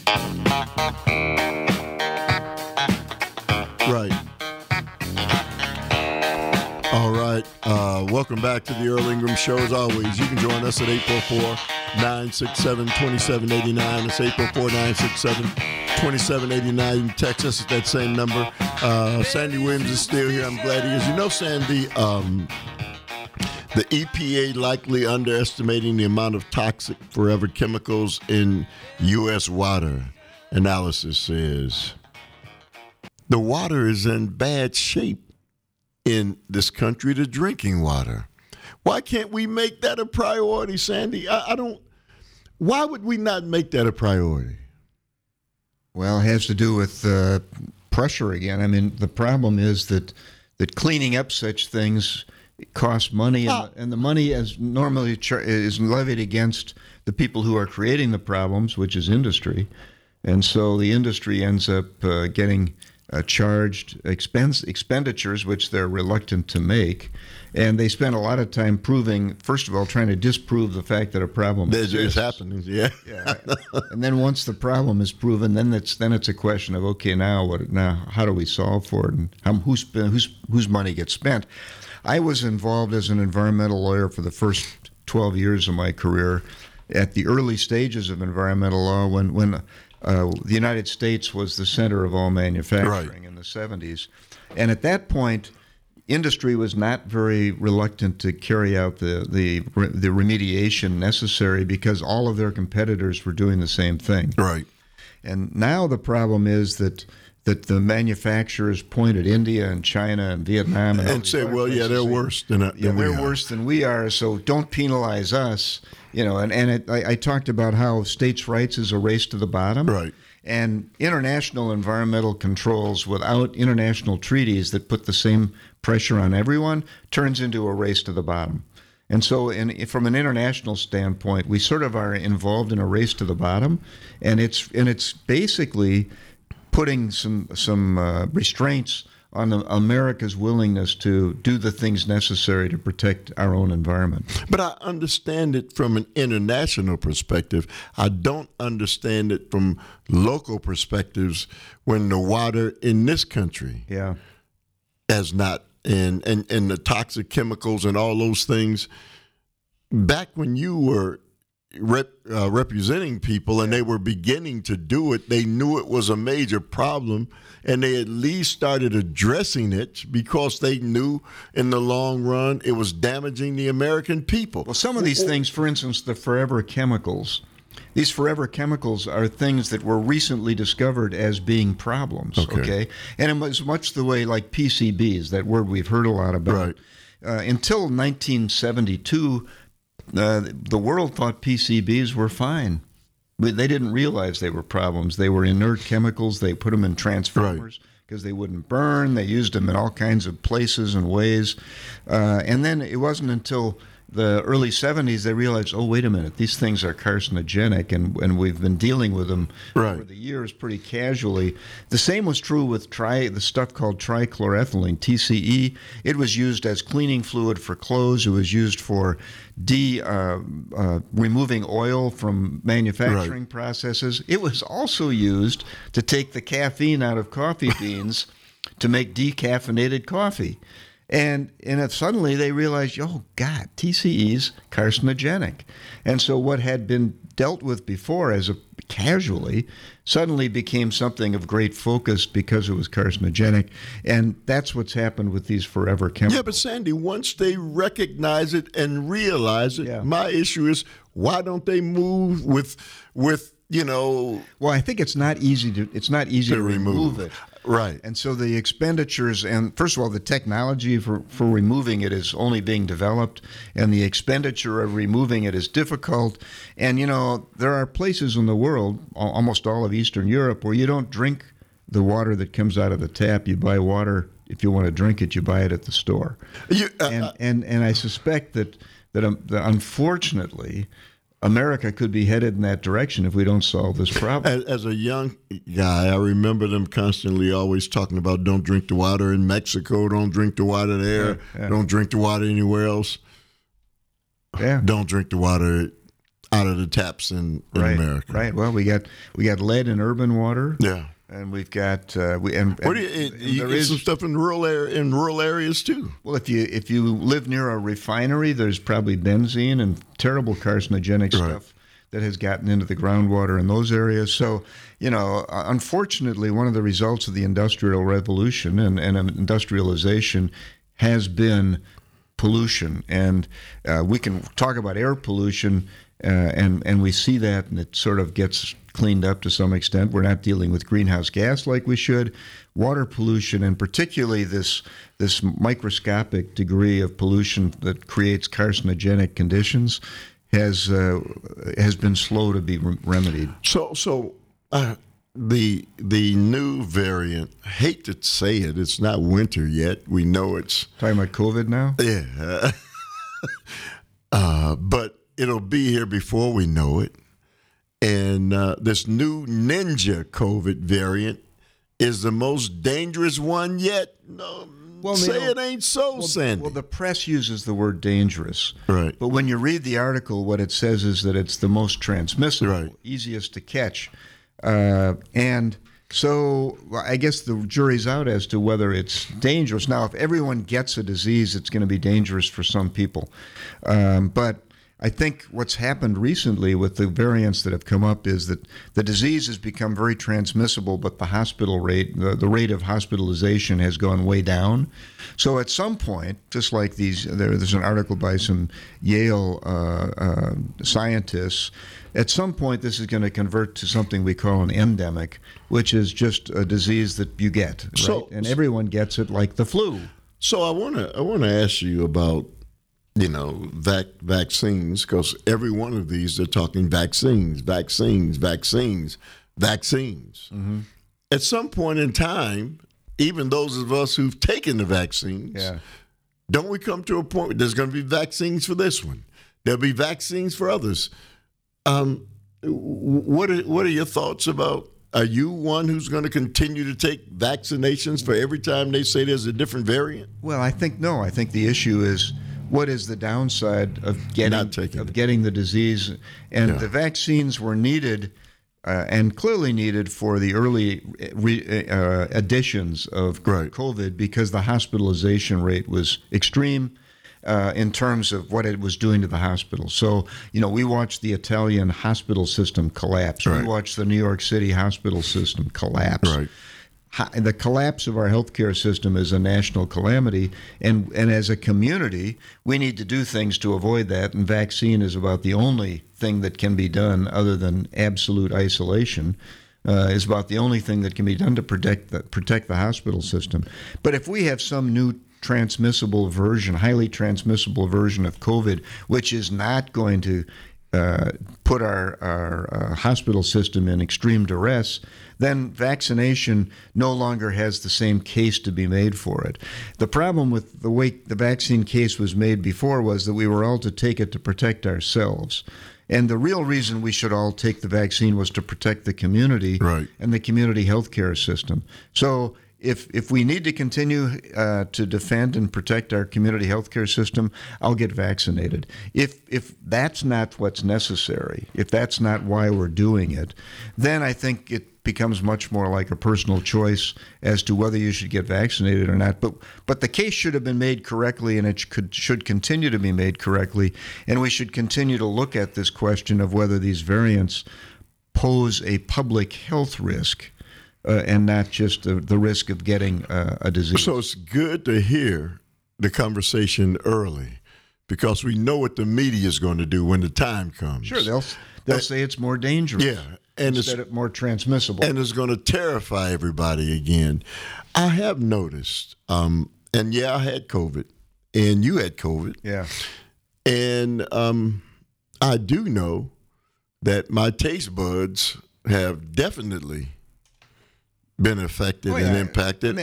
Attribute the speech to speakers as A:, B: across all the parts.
A: Right. All right. Welcome back to the Earl Ingram Show. As always, you can join us at 844-967-2789. It's 844-967-2789. You can text us at that same number. Sandy Williams is still here. I'm glad he is. You know, Sandy, the EPA likely underestimating the amount of toxic forever chemicals in U.S. water. Analysis says the water is in bad shape in this country, the drinking water. Why can't we make that a priority, Sandy? I don't. Why would we not make that a priority?
B: Well, it has to do with pressure again. I mean, the problem is that cleaning up such things costs money, and the money is normally is levied against the people who are creating the problems, which is industry. And so the industry ends up getting charged expenditures, which they're reluctant to make. And they spend a lot of time proving, first of all, trying to disprove the fact that a problem exists.
A: It's happening, yeah.
B: And then once the problem is proven, then it's a question of, okay, now how do we solve for it, and whose money gets spent? I was involved as an environmental lawyer for the first 12 years of my career at the early stages of environmental law when the United States was the center of all manufacturing in the 70s. And at that point, industry was not very reluctant to carry out the remediation necessary because all of their competitors were doing the same thing.
A: Right.
B: And now the problem is that the manufacturers point at India and China and Vietnam and
A: say, well, yeah, they're worse than we are.
B: They're worse than we are, so don't penalize us. You know, I talked about how states' rights is a race to the bottom.
A: Right.
B: And international environmental controls without international treaties that put the same pressure on everyone turns into a race to the bottom. And so from an international standpoint, we sort of are involved in a race to the bottom, and it's basically putting some restraints on America's willingness to do the things necessary to protect our own environment.
A: But I understand it from an international perspective. I don't understand it from local perspectives when the water in this country has not, and the toxic chemicals and all those things. Back when you were representing people and they were beginning to do it, they knew it was a major problem, and they at least started addressing it because they knew in the long run it was damaging the American people.
B: Well, some of these things, for instance, the forever chemicals, these forever chemicals are things that were recently discovered as being problems, okay? And it was much the way like PCBs, that word we've heard a lot about.
A: Right.
B: Until 1972, the world thought PCBs were fine. But they didn't realize they were problems. They were inert chemicals. They put them in transformers because they wouldn't burn. They used them in all kinds of places and ways. And then it wasn't until the early 70s they realized, oh, wait a minute, these things are carcinogenic, and we've been dealing with them over the years pretty casually. The same was true with the stuff called trichloroethylene, TCE. It was used as cleaning fluid for clothes. It was used for removing oil from manufacturing processes. It was also used to take the caffeine out of coffee beans to make decaffeinated coffee. And suddenly they realized, oh, God, TCE's carcinogenic. And so what had been dealt with before as casually suddenly became something of great focus because it was carcinogenic. And that's what's happened with these forever chemicals.
A: Yeah, but Sandy, once they recognize it and realize it, my issue is, why don't they move with Well,
B: I think it's not easy to remove it.
A: Right.
B: And so the expenditures, and first of all, the technology for removing it is only being developed, and the expenditure of removing it is difficult. And, there are places in the world, almost all of Eastern Europe, where you don't drink the water that comes out of the tap. You buy water. If you want to drink it, you buy it at the store. And I suspect that unfortunately, America could be headed in that direction if we don't solve this problem.
A: As a young guy, I remember them constantly always talking about don't drink the water in Mexico, don't drink the water there, don't drink the water anywhere else.
B: Yeah.
A: Don't drink the water. out of the taps in America.
B: Right. Well, we got lead in urban water.
A: Yeah.
B: And we've got
A: you get some stuff in rural areas too.
B: Well, if you live near a refinery, there's probably benzene and terrible carcinogenic stuff that has gotten into the groundwater in those areas. So, unfortunately, one of the results of the Industrial Revolution and industrialization has been pollution, and we can talk about air pollution, and we see that, and it sort of gets cleaned up to some extent. We're not dealing with greenhouse gas like we should. Water pollution, and particularly this microscopic degree of pollution that creates carcinogenic conditions, has been slow to be remedied.
A: So the new variant, I hate to say it, it's not winter yet. We know it's
B: talking about COVID now.
A: Yeah, but it'll be here before we know it. And this new Ninja COVID variant is the most dangerous one yet. No, it ain't so, Sandy.
B: Well, the press uses the word dangerous.
A: Right.
B: But when you read the article, what it says is that it's the most transmissible, easiest to catch. And so I guess the jury's out as to whether it's dangerous. Now, if everyone gets a disease, it's going to be dangerous for some people. But I think what's happened recently with the variants that have come up is that the disease has become very transmissible, but the hospital rate, the rate of hospitalization has gone way down. So at some point, just like there's an article by some Yale scientists, at some point this is going to convert to something we call an endemic, which is just a disease that you get, right? So, and everyone gets it like the flu.
A: So I want to ask you about vaccines, because every one of these, they're talking vaccines. Mm-hmm. At some point in time, even those of us who've taken the vaccines, don't we come to a point where there's going to be vaccines for this one? There'll be vaccines for others. What are your thoughts about? Are you one who's going to continue to take vaccinations for every time they say there's a different variant?
B: Well, I think the issue is, what is the downside of getting the disease? And the vaccines were needed and clearly needed for the early editions of COVID, because the hospitalization rate was extreme in terms of what it was doing to the hospital. So, we watched the Italian hospital system collapse. Right. We watched the New York City hospital system collapse. Right. The collapse of our healthcare system is a national calamity, and as a community, we need to do things to avoid that, and vaccine is about the only thing that can be done other than absolute isolation. Is about the only thing that can be done to protect the hospital system. But if we have some new highly transmissible version of COVID, which is not going to put our hospital system in extreme duress, then vaccination no longer has the same case to be made for it. The problem with the way the vaccine case was made before was that we were all to take it to protect ourselves. And the real reason we should all take the vaccine was to protect the community and the community healthcare system. So if we need to continue to defend and protect our community healthcare system, I'll get vaccinated. If that's not what's necessary, if that's not why we're doing it, then I think it becomes much more like a personal choice as to whether you should get vaccinated or not. But the case should have been made correctly, and it should continue to be made correctly. And we should continue to look at this question of whether these variants pose a public health risk. And not just the risk of getting a disease.
A: So it's good to hear the conversation early, because we know what the media is going to do when the time comes.
B: Sure, they'll say it's more dangerous.
A: Yeah, and
B: instead of more transmissible.
A: And it's going to terrify everybody again. I have noticed, and I had COVID, and you had COVID.
B: Yeah.
A: And I do know that my taste buds have definitely been affected and impacted,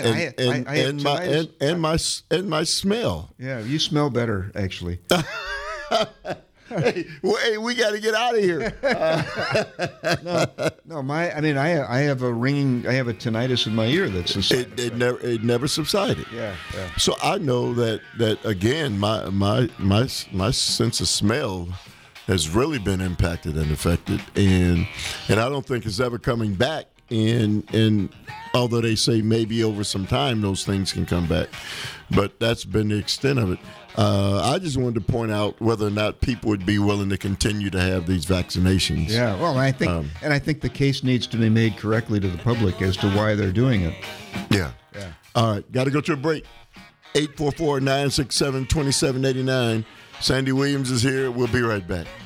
A: and my smell.
B: Yeah, you smell better, actually.
A: Hey, we got to get out of here.
B: I have a ringing. I have a tinnitus in my ear.
A: It never subsided.
B: Yeah.
A: So I know that again, my sense of smell has really been impacted and affected, and I don't think it's ever coming back. And although they say maybe over some time those things can come back, but that's been the extent of it. I just wanted to point out whether or not people would be willing to continue to have these vaccinations.
B: Yeah, well, I think the case needs to be made correctly to the public as to why they're doing it.
A: Yeah. All right, got to go to a break. 844-967-2789. Sandy Williams is here. We'll be right back.